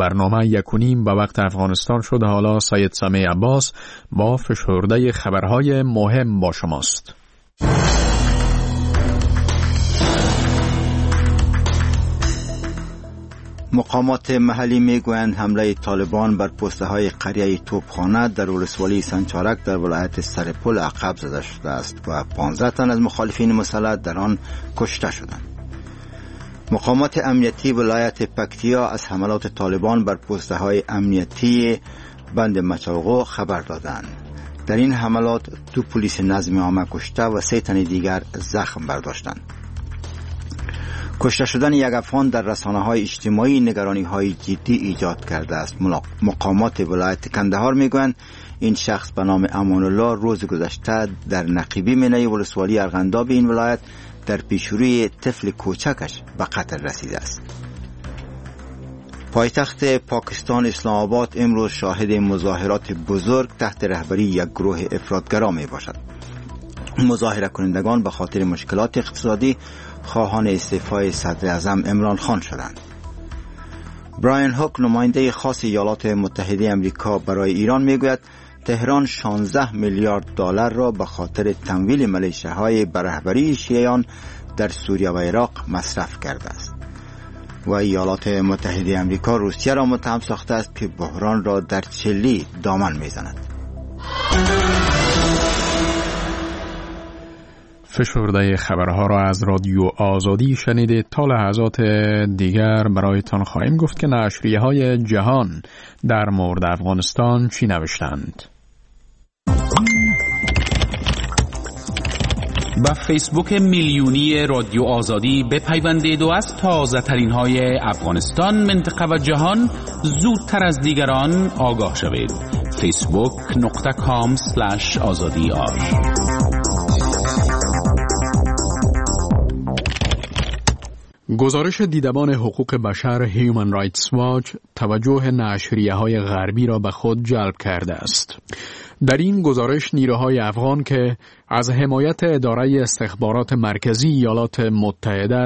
برنامه 1:30 به وقت افغانستان شد. حالا سید سمیع عباس با فشرده خبرهای مهم با شماست. مقامات محلی میگویند حمله طالبان بر پسته‌های قریه توپخانه در ولسوالی سنچارک در ولایت سرپل عقب زده شده است و 15 تن از مخالفین مسلح در آن کشته شدند. مقامات امنیتی ولایت پکتیا از حملات طالبان بر پسته‌های امنیتی بند مچالغو خبر دادند. در این حملات 2 پلیس نظم عامه کشته و 3 تن دیگر زخم برداشتند. کشته شدن یک افغان در رسانه‌های اجتماعی نگرانی‌های جدی ایجاد کرده است. مقامات ولایت کندهار میگویند این شخص به نام امان الله روز گذشته در نقیبی منی ولسوالی ارغنداب این ولایت در پیشروی طفل کوچکش به قتل رسیده است. پایتخت پاکستان اسلام آباد امروز شاهد مظاهرات بزرگ تحت رهبری یک گروه افراطگرا می باشد. مظاهره کنندگان به خاطر مشکلات اقتصادی خواهان استعفای صدر اعظم عمران خان شدند. براین هوک نماینده خاص ایالات متحده آمریکا برای ایران میگوید تهران 16 میلیارد دلار را به خاطر تمویل ملیشه‌های به رهبری شیعیان در سوریه و عراق مصرف کرده است. و ایالات متحده آمریکا روسیه را متهم ساخته است که بحران را در چلی دامن میزند. فشرده خبرها را از رادیو آزادی شنیدید. تا لحظات دیگر برایتان خواهیم گفت که نشریه‌های جهان در مورد افغانستان چی نوشتند. با فیسبوک میلیونی رادیو آزادی بپیوندید و از تازه ترین های افغانستان، منطقه و جهان زودتر از دیگران آگاه شوید. facebook.com/azadi.ir. گزارش دیدبان حقوق بشر هیومن رایتس واچ توجه نشریه‌های غربی را به خود جلب کرده است. در این گزارش نیروهای افغان که از حمایت اداره استخبارات مرکزی ایالات متحده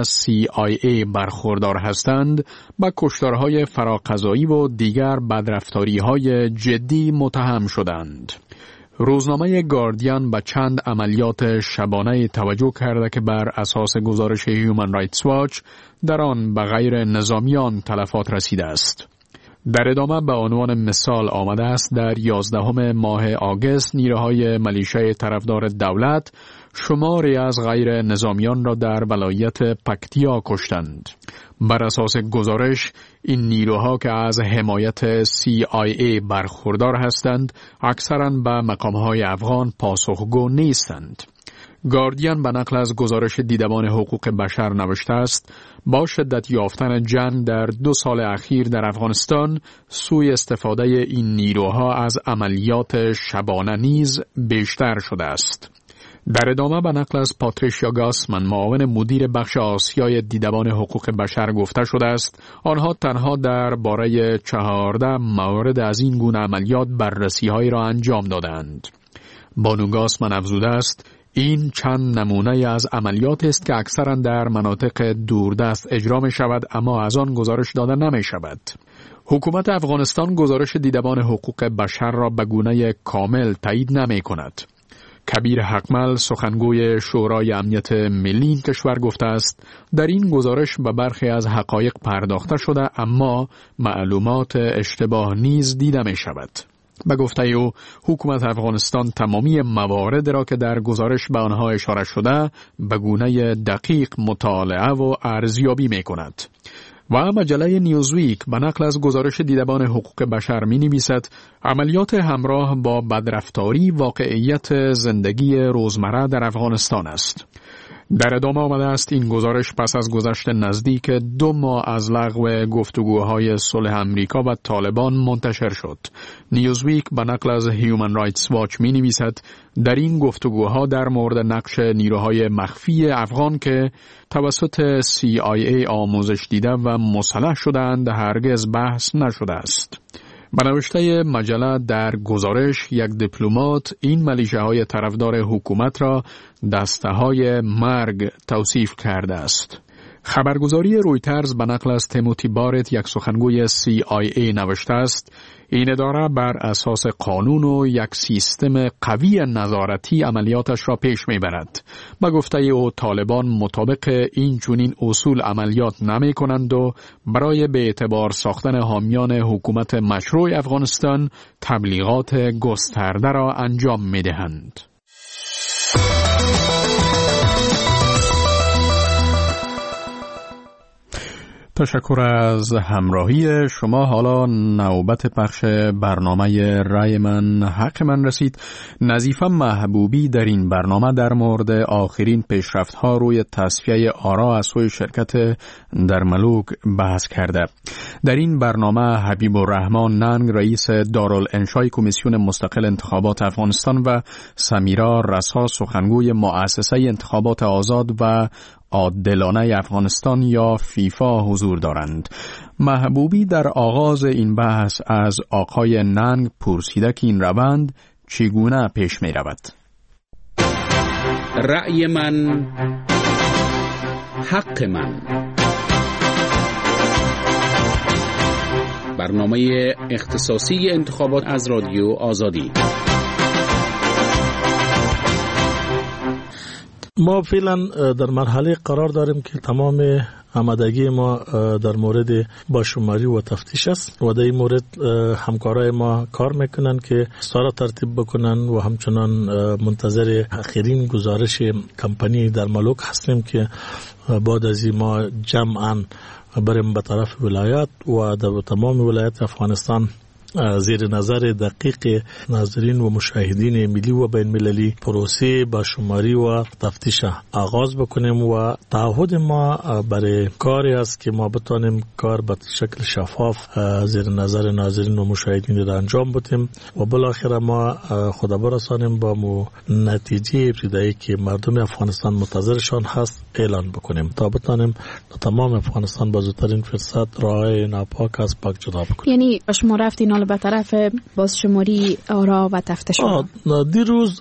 CIA برخوردار هستند، به کشتارهای فراقضایی و دیگر بدرفتاری‌های جدی متهم شدند. روزنامه گاردین به چند عملیات شبانه توجه کرده که بر اساس گزارش هیومن رایتس واچ در آن به غیر نظامیان تلفات رسیده است. در ادامه به عنوان مثال آمده است در 11 ماه آگوست نیروهای ملیشه طرفدار دولت شماری از غیر نظامیان را در ولایت پکتیا کشتند. بر اساس گزارش این نیروها که از حمایت CIA برخوردار هستند اکثراً به مقامهای افغان پاسخگو نیستند. گاردین به نقل از گزارش دیدبان حقوق بشر نوشته است با شدت یافتن جنگ در 2 سال اخیر در افغانستان سوء استفاده این نیروها از عملیات شبانه نیز بیشتر شده است. در ادامه به نقل از پاتریشیا گاسمن معاون مدیر بخش آسیای دیدبان حقوق بشر گفته شده است آنها تنها در باره 14 مورد از این گونه عملیات بررسی‌هایی را انجام دادند. بانو گاسمن افزوده است این چند نمونه از عملیات است که اکثرا در مناطق دوردست اجرا می شود اما از آن گزارش داده نمی شود. حکومت افغانستان گزارش دیدبان حقوق بشر را به گونه کامل تایید نمی کند. کبیر حقمل سخنگوی شورای امنیت ملی این کشور گفته است در این گزارش به برخی از حقایق پرداخته شده اما معلومات اشتباه نیز دیده می شود. به گفته او حکومت افغانستان تمامی موارد را که در گزارش به آنها اشاره شده به گونه دقیق مطالعه و ارزیابی می کند. و مجله نیوزویک به نقل از گزارش دیدبان حقوق بشر می نویسد عملیات همراه با بدرفتاری واقعیت زندگی روزمره در افغانستان است. در ادامه آمده است این گزارش پس از گذشت نزدیک 2 ماه از لغو گفتگوهای صلح امریکا و طالبان منتشر شد. نیوزویک به نقل از هیومن رایتس واچ می نویسد در این گفتگوها در مورد نقش نیروهای مخفی افغان که توسط CIA آموزش دیده و مسلح شدند هرگز بحث نشده است. به نوشته مجله در گزارش یک دیپلمات این ملیشه‌های طرفدار حکومت را دسته‌های مرگ توصیف کرده است. خبرگزاری رویترز به نقل از تیموتی بارت، یک سخنگوی CIA، نوشته است این اداره بر اساس قانون و یک سیستم قوی نظارتی عملیاتش را پیش میبرد. به گفته او طالبان مطابق این چنین اصول عملیات نمی کنند و برای به اعتبار ساختن حامیان حکومت مشروع افغانستان تبلیغات گسترده را انجام می دهند. تشکر از همراهی شما. حالا نوبت پخش برنامه رای من حق من رسید. نظیفه محبوبی در این برنامه در مورد آخرین پیشرفت‌ها روی تصفیه آرا از سوی شرکت درملوک بحث کرده. در این برنامه حبیب الرحمن ننگ، رئیس دارالانشای کمیسیون مستقل انتخابات افغانستان، و سمیرا رسا، سخنگوی مؤسسه انتخابات آزاد و عادلانه افغانستان یا فیفا حضور دارند. محبوبی در آغاز این بحث از آقای ننگ پرسیده که این روند چگونه پیش می رود. رأی من حق من، برنامه اختصاصی انتخابات از رادیو آزادی. ما فعلا در مرحله قرار داریم که تمام آمادگی ما در مورد باشماری و تفتیش است و در این مورد همکارای ما کار میکنن که سارا ترتیب بکنن و همچنان منتظر آخرین گزارش کمپانی درملوک هستیم که بعد از این ما جمعاً بریم به طرف ولایات و در تمام ولایت افغانستان زیر نظر دقیق ناظرین و مشاهدین ملی و بین المللی پروسه باشماری و تفتیش آغاز بکنیم و تعهد ما برای کاری است که ما بتانیم کار به شکل شفاف زیر نظر ناظرین و مشاهدین را انجام بدیم و بالاخره ما خدا برسانیم با نتیجه ابتدایی که مردم افغانستان منتظرشان هست اعلان بکنیم تا بتانیم تمام افغانستان با زودترین فرصت راه ناپاک از پاک جدا بکنیم. یعنی شما رفتین به طرف بازشماری آرا و تفتیش؟ دیروز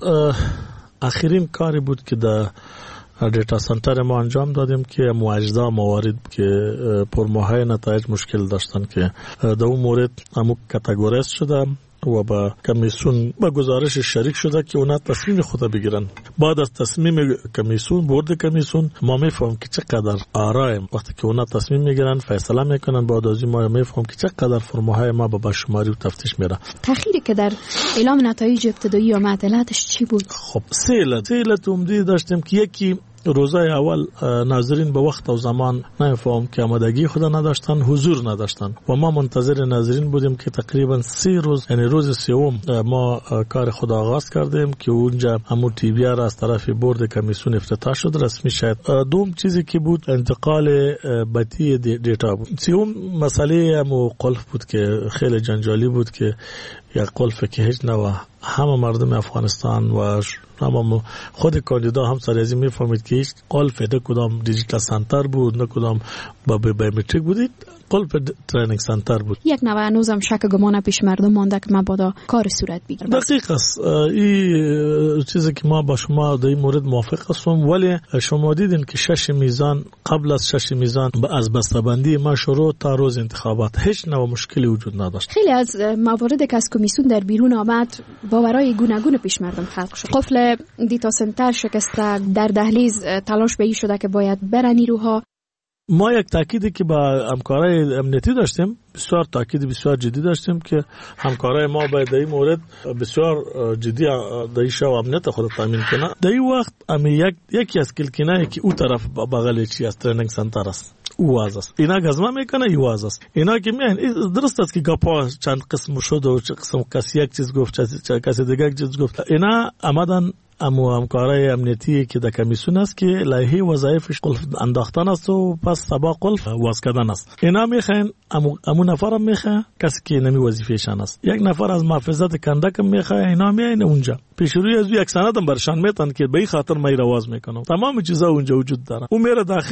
آخرین کاری بود که در دیتا سنتر ما انجام دادیم که اجزا موارد که پرماهای نتایج مشکل داشتن که در اون مورد همون کاتگوریز شده و با کمیسیون با گزارش شریک شده که اونا تصمیم خود بگیرن. بعد از تصمیم کمیسیون، بورد کمیسیون، ما میفهمیم که چقدر آرایم. وقتی که اونا تصمیم میگیرن، فیصله میکنن، بعد از این ما میفهمیم که چقدر فرماهای ما با شماری و تفتیش میره. تأخیری که در اعلام نتایج ابتدایی و معطلاتش چی بود؟ خب سه علت عمده داشتیم که یکی روزای اول ناظرین به وقت و زمان نمیفهم که آمادگی خود نداشتن، حضور نداشتن و ما منتظر ناظرین بودیم که تقریبا 3 روز، یعنی روز سوم ما کار خود آغاز کردیم که اونجا همون تی وی را از طرف بورد کمیسیون افتتاح شد رسمی شد. دوم چیزی که بود انتقال بطی دیتا بود. سوم مسئله همون قلف بود که خیلی جنجالی بود که یک قلف که هیچ نوع همه مردم افغانستان و همه خود کاندیدا هم سر ازی میفهمید که هیچ قلف نه کدام دیجیتال سنتر بود نه کدام با بایومتریک بودید، قلف ترینینگ سنتر بود. یک نوع هنوزم شک گمان پیش مردم مانده که مبادا کار صورت بگیره. دقیق است. این چیزی که ما با شما در این مورد موافق هستم، ولی شما دیدین که 6 میزان قبل از 6 میزان از بسته‌بندی ما شروع تا روز انتخابات هیچ نوع مشکلی وجود نداشت. خیلی از مواردی که از کمیسیون در بیرون آمد باورای گوناگون پیش مردم خلق شد. قفل دیتا سنتر شکسته، در دهلیز تلاش به این شده که باید برن نیروها. ما یک تاکیدی که با همکارای امنیتی داشتیم، بسیار تاکید بسیار جدی داشتیم که همکارای ما باید در این مورد بسیار جدی در این شو امنیت خود تامین کنه. در این وقت یکی از کلکنایی که او طرف بغل چی از ترینینگ سنتر است او است، اینا گزما میکنه یو است. اینا که میان درست است که گپا چند قسم شد و چند قسم کسی یک چیز گفت کسی دیگه یک چیز گفت. اینا آمدن همکارای امنیتی که در کمیسیون است که لایحه وظایفش قلف انداختن است و پس سبا قلف واز کردن است. اینا میخواین امون نفرم میخواه کسی که نمی وظیفه‌شان است، یک نفر از محافظت کندک میخواه، اینا میاین اونجا پیشروی از یک سندم برشان میتن که به این خاطر ما رواز میکنم. تمام چیزا اونجا وجود داره. او میره داخل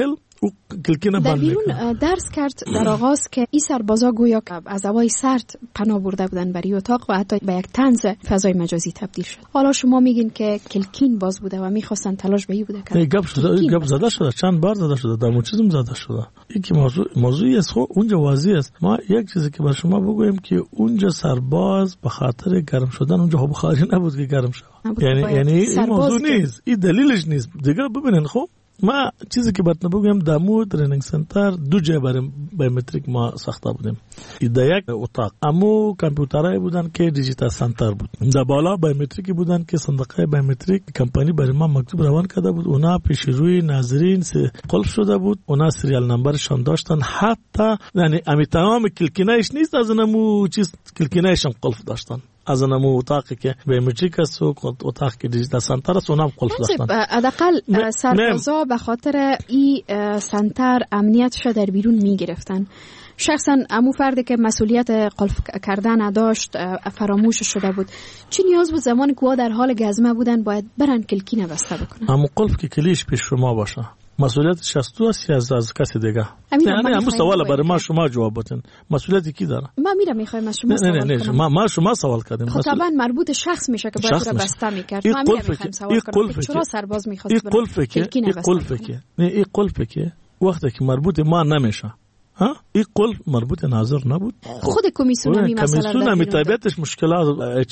او کلکین در بند بیرون میکنه. درس کرد در آغاز که این سربازا گویا که از هوای سرد پناه برده بودن بر اتاق و حتی به یک طنز فضای مجازی تبدیل شد. حالا شما میگین که کلکین باز بوده و میخواستن تلاش به این بوده که گپ زده شده، چند بار زده شده، در مورد چیزم زده شده. یکی موضوعی است، خب اونجا واضح است. ما یک چیزی که بر شما بگویم که اونجا سرباز به خاطر گرم شدن اونجا بخاری نبود که گرم شود. یعنی این موضوع نیست، این دلیلش نیست. دیگه ببینین خب ما چیزی که براتون بگم دمو ترینینگ سنتر دو جای برای بایومتریک ما ساخته بودیم. در یک اتاق امو کامپیوترای بودن که دیجیتال سنتر بود، در بالا بایومتریکی بودن که صندوق بایومتریک کمپانی برای ما مکتوب روان کرده بود. اونا پیش روی ناظرین قلب شده بود، اونا سریال نمبرشان داشتن، حتی یعنی امی تمام کلکینایش نیست، از نمو چیز کلکینایش هم قلب داشتن. از نمو اتاقی که بایومتریک است و اتاق که دیجیتال سنتر است اونم قلب داشتن. حداقل سربازا به خاطر این سنتر امنیتش در بیرون میگرفتن. شخصا امو فردی که مسئولیت قلب کردن داشت فراموش شده بود. چی نیاز بود زمانی که در حال گزمه بودن باید برن کلکینه بسته بکنن؟ امو قلب که کلیش پیش شما باشه، مسئولیتش از تو است یا از کسی دیگه؟ یعنی همون سوال برای ما شما جواب بدین. مسئولیتی کی داره؟ ما میرم میخوایم از شما سوال کنم. ما شما سوال کردیم. خب طبعا مربوط شخص میشه که باید رو بسته میکرد. ما میخوایم سوال کنم چرا سرباز میخواست برای کلکینه بسته کنه؟ این قلب که وقتی که مربوط ما نمیشه، ها این قلب مربوط ناظر نبود. خود کمیسیون هم این مسئله کمیسیون هم طبیعتش مشکلات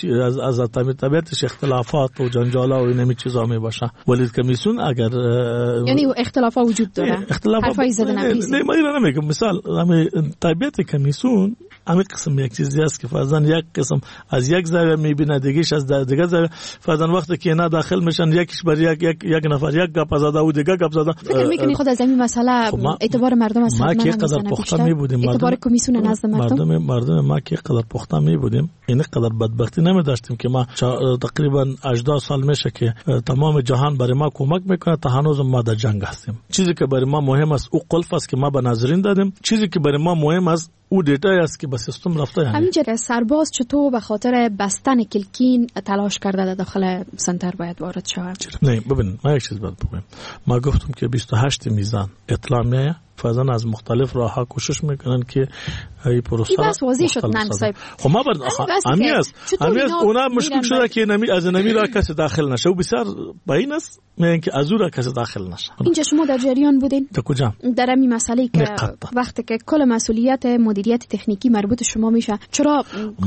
از طبیعتش اختلافات و جنجال و این چیزا می باشه، ولی کمیسیون اگر یعنی اختلافات وجود داره، حرفای زدن نمیزه. نه ما نمیگم، مثال همین طبیعت کمیسیون همین قسم یک چیزی است که فرضاً یک قسم از یک زاویه میبینه، دیگهش از دیگه زاویه. فرضاً وقتی که اینا داخل میشن یکیش بر یک نفر یک گپ زده و دیگه گپ زده. فکر میکنی خود از این مسئله اعتبار مردم از ما که قدر پخته می بودیم، اعتبار کمیسیون نزد مردم ما که قدر پخته می بودیم، این قدر بدبختی نمی داشتیم که ما تقریبا 18 سال میشه که تمام جهان برای ما کمک میکنه تا هنوز ما در جنگ هستیم. چیزی که برای ما مهم است او قلف است که ما به ناظرین دادیم، چیزی که برای ما مهم است او دیتای است که به سیستم رفته. یعنی همینجا سرباز چطور به خاطر بستن کلکین تلاش کرده داخل سنتر باید وارد شود؟ نه ببین ما یک چیز باید بگم. ما گفتم که 28 میزان اطلاع میایه، فرضاً از مختلف راه‌ها کوشش میکنن که این پروسه بس واضح شد. ننگ صاحب خب ما بعد امیاس اونا مشکل شده که از نمی را کسی داخل نشه و بسیار باین است میگن که از او را کسی داخل نشه. اینجا شما در جریان بودین؟ در کجا؟ در این مسئله که وقتی که کل مسئولیت مدیریت تخنیکی مربوط شما میشه، چرا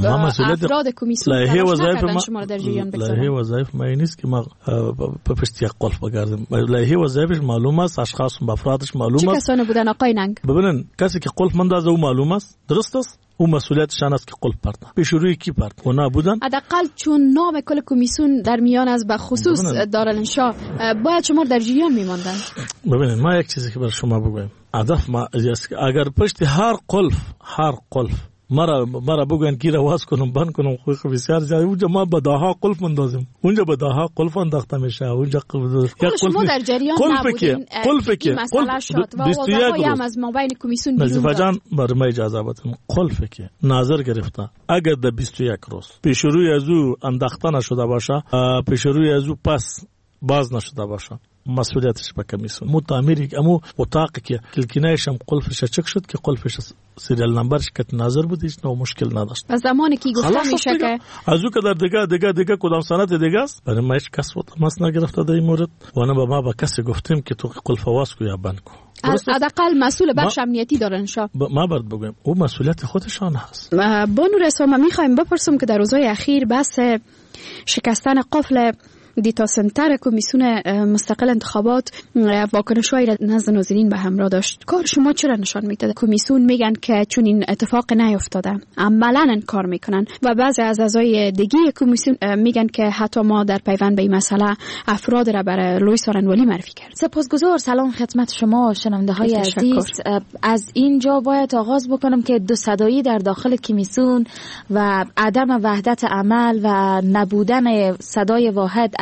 افراد کمیسیون تلاش نکردن شما را در جریان بگذارن؟ لایحه وظایف ما نیست که ما به پشت یک قلف بگردیم. لایحه وظایفش معلوم است، اشخاص و افرادش معلوم است. چه کسانی بودن آقای ننگ؟ ببینن کسی که قلف مندازه او معلوم است، درست است، او مسئولیتشان است که قلب پرتن پیش روی کی پرت اونا بودن. حداقل چون نام کل کمیسیون در میان از به خصوص دارالانشا باید شما در جریان میماندن. ببینید ما یک چیزی که برای شما بگویم، هدف ما اگر پشت هر قلف مرا بگوین کی رو واس کنم بند کنم خو بسیار زیاد اونجا ما به داها قلف اندازیم، اونجا به داها قلف انداخته میشه، اونجا شما در جریان نبودین. قلف که مسئله شد و وظایفی هم از مابین کمیسیون بیرون داد. جان برای ما اجازه بدین، قلف که نظر گرفته اگر در 21 روز پیش روی از او انداخته نشده باشه، پیش روی از او پس باز نشده باشه، مسئولیتش به کمیسیون. مو تعمیری امو اتاقی که کلکینایش هم قلفش چک شد که قلفش سریال نمبرش کت نظر بود، هیچ نوع مشکل نداشت. از زمانی که گفته میشه که از او که در دیگه کدام سنت دیگه است، برای ما هیچ کس تماس نگرفته در این مورد و نه به ما با کسی گفتیم که تو قلف واس کو یا بند کو. حداقل مسئول بخش امنیتی دارنشا ما باید بگویم او مسئولیت خودشان هست. بانو رسا ما میخوایم بپرسم که در روزهای اخیر بحث شکستن قفل دیتا سنتر کمیسیون مستقل انتخابات واکنش‌هایی را نزد ناظرین به همراه داشت. کار شما چرا نشان میده؟ کمیسیون میگن که چون این اتفاق نیفتاده عملاً انکار میکنن و بعضی از اعضای دیگه کمیسیون میگن که حتی ما در پیوند به این مسئله افراد را برای لوی سارنوالی معرفی کرد. سپاسگزار. سلام خدمت شما شنونده های عزیز. از اینجا باید آغاز بکنم که دو صدایی در داخل کمیسیون و عدم وحدت عمل و نبودن صدای واحد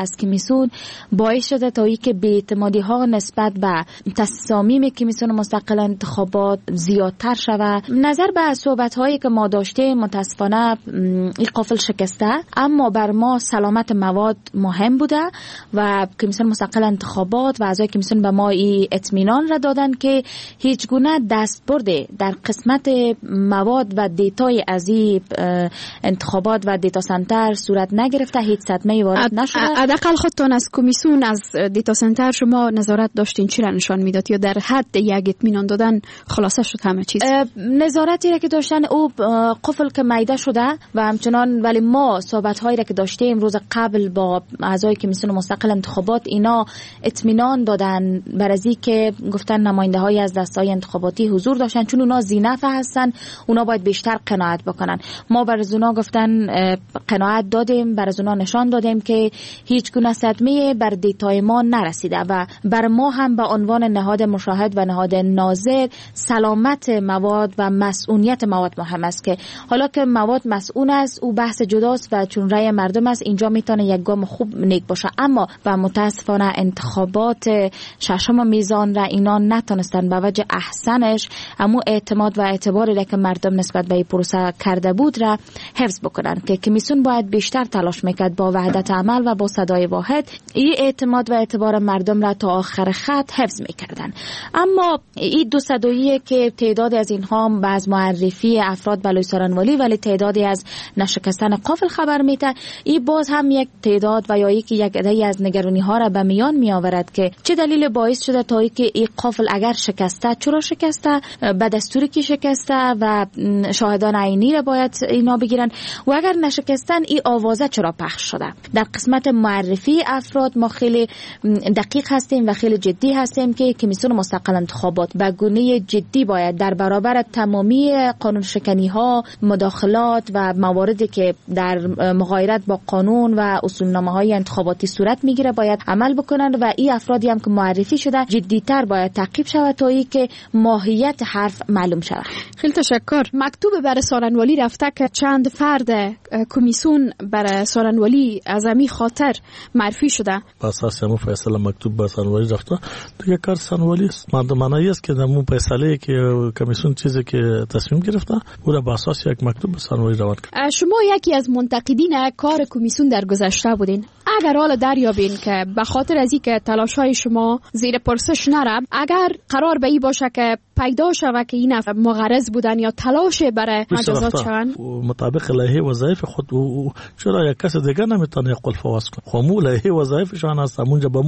از کمیسیون باعث شده تا اینکه بی‌اعتمادی ها نسبت به تصامیم کمیسیون مستقل انتخابات زیادتر شود. نظر به صحبت هایی که ما داشتیم متاسفانه این قافل شکسته، اما بر ما سلامت مواد مهم بوده و کمیسیون مستقل انتخابات و اعضای کمیسیون به ما این اطمینان را دادن که هیچ گونه دستبرد در قسمت مواد و دیتای از این انتخابات و دیتا سنتر صورت نگرفته، هیچ صدمه وارد نشده. حداقل خودتان از کمیسیون از دیتا سنتر شما نظارت داشتین، چی را نشان میداد یا در حد یک اطمینان دادن خلاصه شد همه چیز؟ نظارتی را که داشتن او قفل که میده شده و همچنان، ولی ما صحبت هایی را که داشتیم روز قبل با اعضای کمیسیون مستقل انتخابات اینا اطمینان دادن بر از اینکه گفتن نماینده های از دسته‌های انتخاباتی حضور داشتن، چون اونا ذی‌نفع هستن، اونا باید بیشتر قناعت بکنن. ما بر از اونا گفتن قناعت دادیم، بر از اونا نشان دادیم که هیچ گونه صدمه بر دیتای ما نرسیده و بر ما هم به عنوان نهاد مشاهد و نهاد ناظر سلامت مواد و مسئولیت مواد مهم است که حالا که مواد مسئول است او بحث جداست و چون رأی مردم است اینجا میتونه یک گام خوب نیک باشه، اما و متاسفانه انتخابات ششم میزان را اینا نتونستن به وجه احسنش اما اعتماد و اعتباری را که مردم نسبت به این پروسه کرده بود را حفظ بکنن که کمیسیون باید بیشتر تلاش میکرد با وحدت عمل و با صدای واحد این اعتماد و اعتبار مردم را تا آخر خط حفظ میکردن. اما این 200 که تعدادی از اینها از معرفی افراد بلوی سارنوالی ولی تعدادی از نشکستن قافل خبر میده، این باز هم یک تعداد و یا یک عده از نگرانی ها را به میان می آورد که چه دلیل باعث شده تا اینکه این قافل اگر شکسته چرا شکسته، به دستوری کی شکسته و شاهدان عینی را باید اینا بگیرن و اگر نشکستن این آوازه چرا پخش شده. در قسمت معرفی افراد ما خیلی دقیق هستیم و خیلی جدی هستیم که کمیسیون مستقل انتخابات به گونه جدی باید در برابر تمامی قانون شکنی ها، مداخلات و مواردی که در مغایرت با قانون و اصولنامه های انتخاباتی صورت میگیره باید عمل بکنن و این افرادی هم که معرفی شده جدیتر باید تعقیب شود تا اینکه ماهیت حرف معلوم شود. خیلی تشکر. مکتوب برای سارنوالی رفته که چند فرد کمیسیون برای سارنوالی از امی خاطر معرفی شده. پس اساسا فیصله مکتوب برای سارنوالی رفته دیگه کار سارنوالی است. معنی است که دمو فیصله که کمیسیون چیزی که تصمیم گرفته او را به اساس یک مکتوب به سارنوالی روان کرد. شما یکی از منتقدین کار کمیسیون در گذشته بودین. اگر حال دریابین که به خاطر از اینکه تلاش‌های شما زیر پرسش نره، اگر قرار به این باشه که پیدا شود که این مغرض بودن یا تلاش برای مجازات شوند مطابق لایحه وظایف خود چرا یک کس دیگه نمیتونه قلف واس کنه؟ خمو لایحه وظایفشان است، اونجا با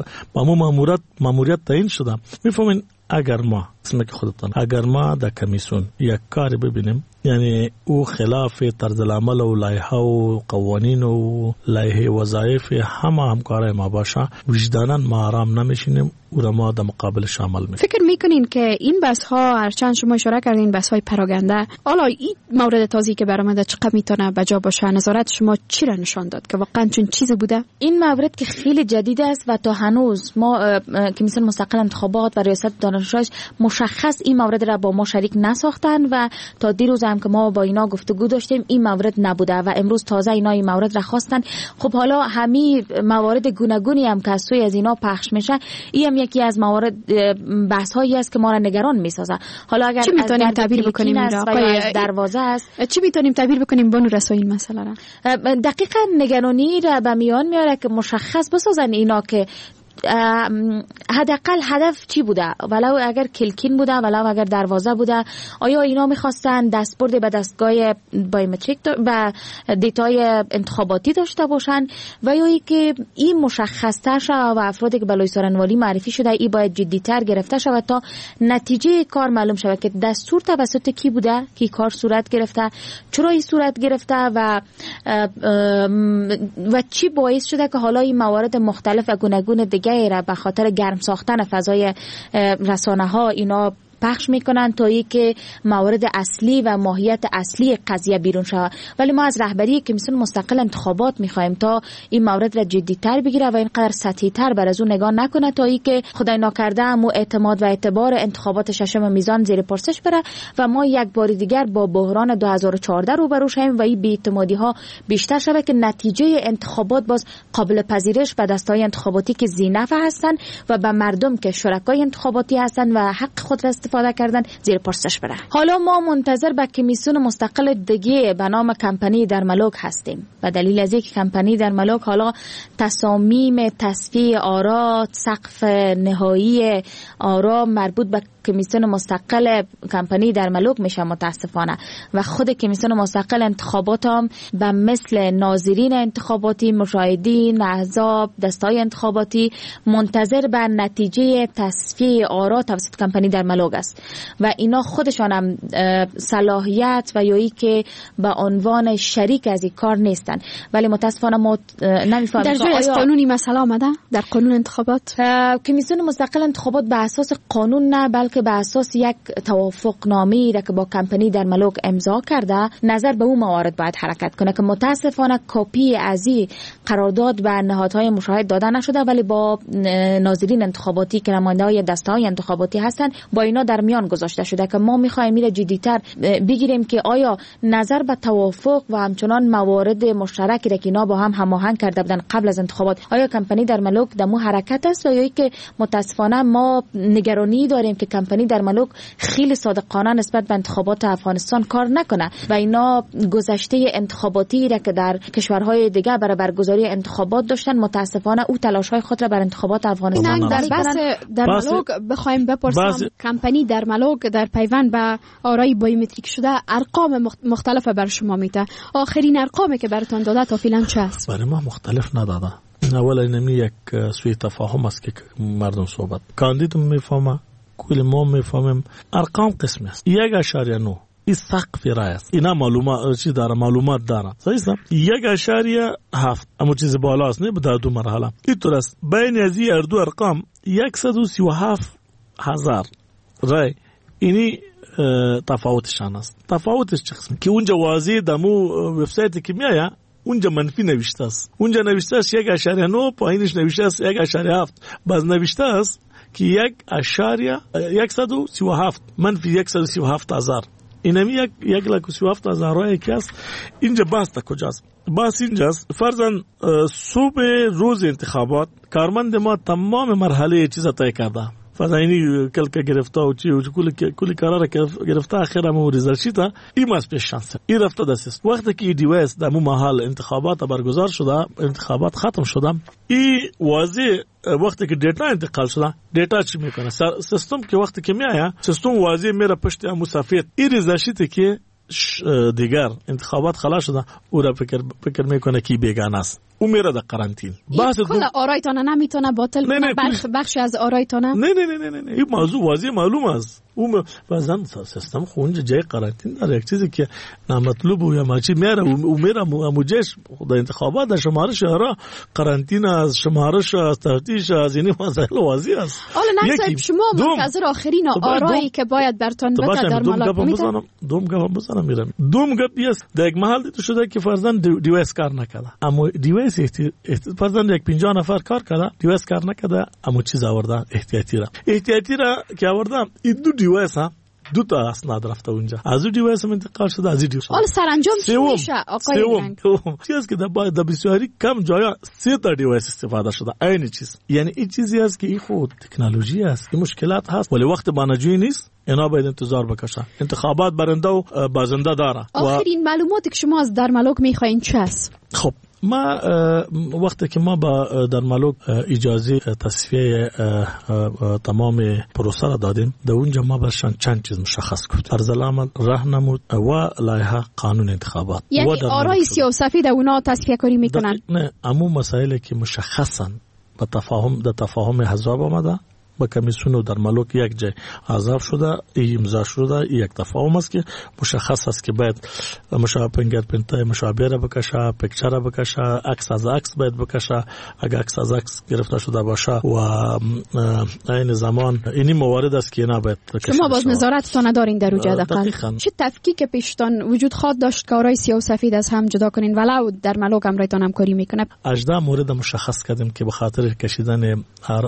مو ماموریت تعیین شده. میفهمین اگر ما اسمه که خودتان اگر ما در کمیسیون یک کاری ببینیم یعنی او خلاف طرز العمل و لایحه و قوانین و لایحه وظایف همکارای ما باشه، وجدانا ما آرام نمیشینیم او را ما در مقابل شامل میکنیم. فکر میکنین که این بحث ها هرچند شما اشاره کردین بحث های پراگنده، حالا این مورد تازی که برآمده چقدر میتونه بجا باشه؟ نظارت شما چی را نشان داد که واقعا چون چیزی بوده؟ این مورد که خیلی جدید است و تا هنوز ما کمیسیون مستقل انتخابات و ریاست دانشگاه مشخص این مورد را با ما شریک نساختن و تا دیروز هم که ما با اینا گفتگو داشتیم این مورد نبوده و امروز تازه اینا این مورد را خواستن. خب حالا همین موارد گوناگونی هم که از سوی از اینا پخش میشه، این هم یکی از موارد بحث هایی است که ما را نگران میسازه. حالا اگر چی میتونیم تعبیر بکنیم از دروازه است، چی میتونیم تعبیر بکنیم بانو رسوی این مسئله را؟ دقیقاً نگرانی را به میان میاره که مشخص بسازن اینا که حداقل هدف چی بوده، ولو اگر کلکین بوده ولو اگر دروازه بوده، آیا اینا میخواستن دستبرد به دستگاه بایومتریک و دیتای انتخاباتی داشته باشن و یا که این مشخص تر شود و افرادی که بلوی سارنوالی معرفی شده این باید جدیتر گرفته شود تا نتیجه کار معلوم شود که دستور توسط کی بوده که کار صورت گرفته، چرا این صورت گرفته و چی باعث شده که حالا این موارد مختلف و گوناگون دیگه را به خاطر گرم ساختن فضای رسانه ها اینا پخش میکنن تا اینکه موارد اصلی و ماهیت اصلی قضیه بیرون شود. ولی ما از رهبری کمیسیون مستقل انتخابات میخوایم تا این مورد را جدی‌تر بگیره و اینقدر سطحی‌تر بر از اون نگاه نکنه تا اینکه خدای ناکرده مو اعتماد و اعتبار انتخابات ششم میزان زیر پرسش بره و ما یک بار دیگر با بحران 2014 روبرو شویم و این بی‌اعتمادی‌ها بیشتر شود که نتیجه انتخابات باز قابل پذیرش به دسته‌های انتخاباتی که ذی‌نفع هستند و به مردم که شرکای انتخاباتی هستند و حق خود را استفاده کردن زیر پرسش بره. حالا ما منتظر به کمیسیون مستقل دیگه به نام کمپانی در ملوک هستیم. به دلیل از اینکه کمپانی در ملوک حالا تصامیم تصفیه آرا، سقف نهایی آرا مربوط به کمیسیون مستقل کمپانی در ملوک میشه متاسفانه و خود کمیسیون مستقل انتخابات هم به مثل ناظرین انتخاباتی، مشاهدین، احزاب، دسته‌های انتخاباتی منتظر به نتیجه تصفیه آرا توسط کمپانی در ملوک است و اینا خودشان هم صلاحیت و یایی که به عنوان شریک از این کار نیستن. ولی متاسفانه ما نمیفهمیم در جای از قانونی مسئله آمده در قانون انتخابات. کمیسیون مستقل انتخابات به اساس قانون نه بلکه به اساس یک توافقنامه‌ای را که با کمپانی در ملوک امضا کرده نظر به اون موارد باید حرکت کنه که متاسفانه کپی از این قرارداد به نهادهای مشاهد داده نشده ولی با ناظرین انتخاباتی که نماینده‌های دسته‌های انتخاباتی هستن با اینا در میان گذاشته شده که ما می‌خوایم میره جدی‌تر بگیریم که آیا نظر به توافق و همچنان موارد مشترکی را که اینا با هم هماهنگ کرده بودن قبل از انتخابات آیا کمپانی در ملوک دمو حرکت است یا که متاسفانه ما نگرانی داریم که کمپانی در ملوک خیلی صادقانه نسبت به انتخابات افغانستان کار نکنه و اینا گذشته انتخاباتی را که در کشورهای دیگه برای برگزاری انتخابات داشتن متاسفانه او تلاش‌های خود را بر انتخابات افغانستان در بحث در ملوک بخوایم بپرسم کمپانی در ملوک در پیوند به آرای بایومتریک شده ارقام مختلف بر شما میده. آخرین ارقامی که براتون داده تا فعلا چه است؟ برای ما مختلف نداده. اولا اینمی یک سوی تفاهم است که مردم صحبت کاندید میفهمه کل ما میفهمیم ارقام قسمی است 1.9 این سقف رای است اینا معلومات داره صحیح است 1.7 اما چیز بالاست نه در دو مرحله اینطور است بین از این دو ارقام 137,000 رای اینی تفاوتشان است. تفاوتش چه قسم که اونجا واضح دمو وبسایتی که میایه اونجا منفی نوشته است اونجا نوشته است 1.9 پایینش نوشته است 1.7 باز نوشته است که 1.137 منفی 137,000 اینمی 137,000 رای که است. اینجا بحث کجاست؟ بحث اینجاست فرضاً صبح روز انتخابات کارمند ما تمام مرحله چیزا طی کرده فداینی کلکه گرفته و چی و کلی کارا گرفته اخیرا مو ریزرشیتا این ماست پیش شانس این رفته دست وقتی که دیویس در مو محل انتخابات برگزار شده انتخابات ختم شده این واضح وقتی که دیتا انتقال شده دیتا چی میکنه سیستم که وقتی که میآید سیستم واضح میره پشت امو سفید این ریزرشیتی که دیگر انتخابات خلاص شده او را فکر میکنه کی بیگانه است او میره در قرنطینه کل آرایتانه نمیتونه باطل کنه بخش از آرایتانه نه این موضوع واضح معلوم است او مثلا سیستم خونج جای قرنطینه داره یک چیزی که نامطلوب و یا ماچی میره او میره موجش در انتخابات در شمارش آرا قرنطینه از شمارش از تفتیش از این مسائل واضح است. حالا نصب شما منتظر آخرین آرایی که باید برتون بده در ملک میتونم دوم گپ بزنم میرم دوم گپ است در یک محل دیده شده که فرضاً دیویس کار نکرده اما دیویس فرضاً یک 50 نفر کار کرده دیویس کار نکرده اما چیز آورده احتیاطی را که آورده این دو دیویس دو تا اسناد رفته اونجا از اون دیویس انتقال شده از این دیویس حالا سرانجام چی میشه آقای رنگ چیزی که در بسیاری کم جایا 3 تا دیویس استفاده شده این چیز یعنی این چیزی است که این خود تکنولوژی است این مشکلات هست ولی وقت بانجوی نیست اینا باید انتظار بکشن انتخابات برنده و بازنده داره. آخرین معلوماتی که شما از در ملوک میخواین چه است؟ خب ما وقتی که ما در ملوک اجازه تصفیه تمام پروسه را دادیم در اونجا ما برشان چند چیز مشخص کرد عرض العمل راهنمود و لایحه قانون انتخابات یعنی آرای سیاسی در اونا تصفیه کاری میکنن نه اما مسائلی که مشخصا به تفاهم احزاب آمده با کمیسیون در ملک یک جای حذف شده، امضا شده. یک تفاهم است که مشخص است که باید فینگرپرینت مشابه را بکشه، پیکچر را بکشه، عکس از عکس باید بکشه. اگر عکس از عکس گرفته شده باشه و این زمان اینی موارد است که نباید بکشه. شما باز نظارت تا ندارین در وجود دقیقاً. چه تفکیک پیشتان وجود خواهد داشت که آرای سیاه و سفید از هم جدا کنین ولو در ملک امرایتان همکاری میکنه؟ 18 مورد مشخص کردیم که به خاطر کشیدن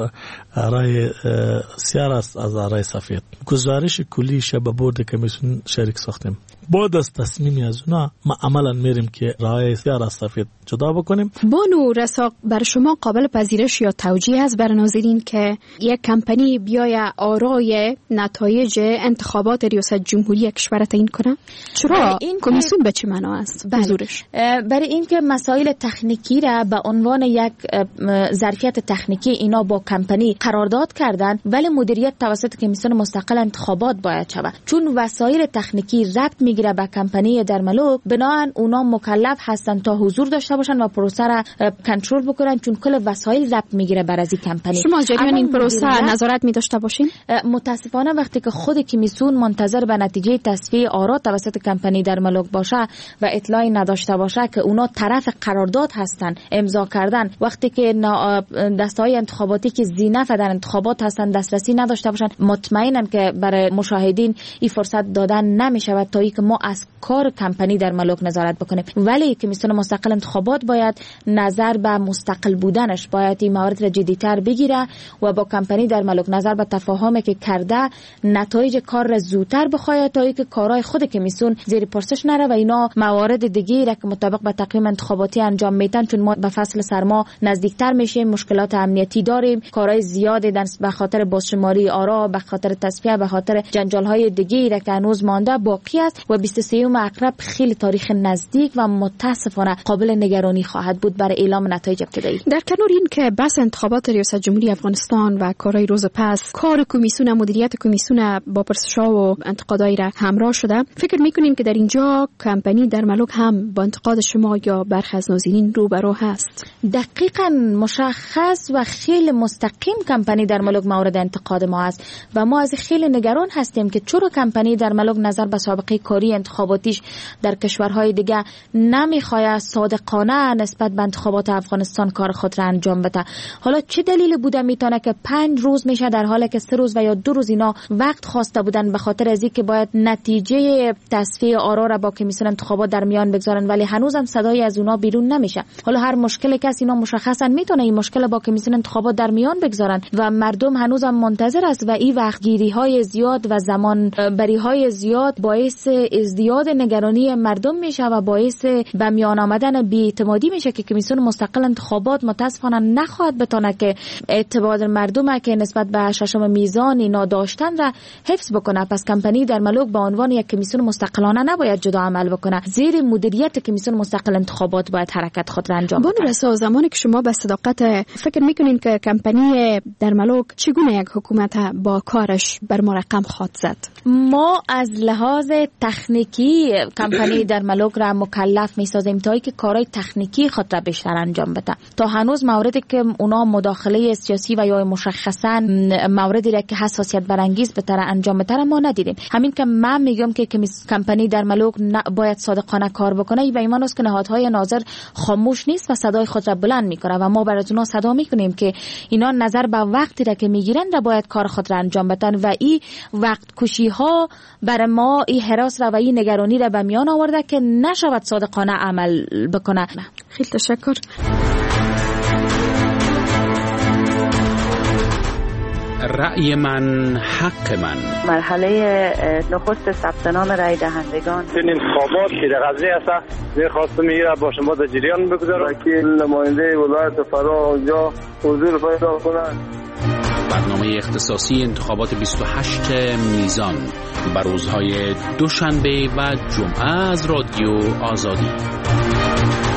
آرای سیاه است از آرای سفید. گزارش کلی شب بورد کمیسیون شریک ساختیم. بعد از تصمیمی از اونا ما عملا میریم که رای سیاه از سفید جدا بکنیم. بانو رساق، بر شما قابل پذیرش یا توجیه است بر ناظرین که یک کمپانی بیای آرای نتایج انتخابات ریاست جمهوری کشور تعیین کنه؟ چرا؟ کمیسیون به چه معنا است حضورش؟ برای اینکه مسائل تکنیکی را به عنوان یک ظرفیت تکنیکی اینا با کمپانی قرارداد کردن، ولی مدیریت توسط کمیسیون مستقل انتخابات باید شود. چون وسایل تکنیکی ربط میگیره به کمپانی در ملک، بنابراین اونا مکلف هستن تا حضور داشته باشن و پروسه را کنترل بکنن، چون کل وسایل ربط میگیره بر از کمپانی. شما جریان این پروسه نظارت می‌داشته باشین؟ متاسفانه وقتی که خود کمیسیون منتظر به نتیجه تصفیه آرا توسط کمپانی در ملک باشه و اطلاعی نداشته باشه که اونا طرف قرارداد هستن، امضا کردن، وقتی که دسته‌های انتخاباتی که زینف در انتخابات هستن دسترسی نداشته باشن، مطمئنم که برای مشاهدین این فرصت دادن نمی‌شود تا اینکه ما از کار کمپانی در ملک نظارت بکنیم. ولی کمیسیون مستقل انتخابات باید نظر به مستقل بودنش، باید این موارد را جدی‌تر بگیره و با کمپانی در ملک نظر به تفاهمی که کرده نتایج کار را زودتر بخواد تا اینکه کارهای خود کمیسیون زیر پرسش نره و اینا موارد دیگه را که مطابق به تقویم انتخاباتی انجام میدن. چون ما به فصل سرما نزدیکتر میشیم، مشکلات امنیتی داریم، کارهای زیادی به خاطر بازشماری آرا، به خاطر تصفیه، به خاطر جنجال‌های دیگه را که هنوز مانده باقی است و 23 اکرب خیلی تاریخ نزدیک و متاسفانه قابل نگرانی خواهد بود برای اعلام نتایج ابتدایی. در کنار این که بحث انتخابات ریاست جمهوری افغانستان و کارهای روز پس کار کمیسیون، مدیریت کمیسیون با پرسش‌ها و انتقادایی را همراه شده، فکر می‌کنیم که در اینجا کمپانی در ملک هم با انتقاد شما یا برخی از ناظرین روبرو هست؟ دقیقاً مشخص و خیلی مستقیم کمپانی در ملک مورد انتقاد ما است و ما از خیلی نگران هستیم که چرا کمپانی در ملک نظر به سابقه کاری انتخاباتیش در کشورهای دیگه نمیخواد صادقانه نسبت به انتخابات افغانستان کار خود را انجام بده. حالا چه دلیلی بوده میتونه که 5 روز میشه در حالی که 3 روز و یا 2 روز اینا وقت خواسته بودن به خاطر از اینکه باید نتیجه تصفیه آرا را با کمیسیون انتخابات در میان بگذارن، ولی هنوزم صدایی از اونا بیرون نمیشه. حالا هر مشکلی که اینا مشخصا میتونه این مشکل با کمیسیون انتخابات در میان بگذارن و مردم هنوزم منتظر است و این وقتگیری های زیاد و زمان بری های زیاد باعث ازدیاد نگرانی مردم میشه و باعث به میان آمدن بی‌اعتمادی میشه که کمیسیون مستقل انتخابات متاسفانه نخواهد بتونه که اعتماد مردم که نسبت به ششم میزان اینا داشتن را حفظ بکنه. پس کمپانی در ملک به عنوان یک کمیسیون مستقلانه نباید جدا عمل بکنه، زیر مدیریت کمیسیون مستقل انتخابات باید حرکت خود را انجام بده. بانو زمانی که شما به صداقت فکر میکنین که کمپانی در ملک چگونه یک حکومت با کارش بر ما رقم خواهد زد؟ ما از لحاظ تکنیکی کمپانی در ملک را مکلف میسازیم تا اینکه کارهای تکنیکی خود را بیشتر انجام بده. تا هنوز موردی که اونا مداخله سیاسی و یا مشخصا موردی را که حساسیت برانگیز بتره انجام بده ما ندیدیم. همین که من میگم که کمپانی در ملک باید صادقانه کار بکنه و ایمان است که نهادهای ناظر خاموش نیست و صدای خود را بلند میکنه و ما برای اونا صدا میکنیم که اینا نظر به وقتی را که میگیرن را باید کار خود را انجام بدن و این وقت کشی ها برای ما این هراس را و این نگرانی را به میان آورده که نشود صادقانه عمل بکنه. خیلی تشکر. رأی من حق من. مرحله نخست ثبت نام رای دهندگان این انتخابات که در قضیه است می‌خواستم میره با شما در جریان بگذارم. وکیل نماینده ولایت فرا اونجا حضور پیدا کنند. برنامه اختصاصی انتخابات 28 میزان بر روزهای دوشنبه و جمعه از رادیو آزادی.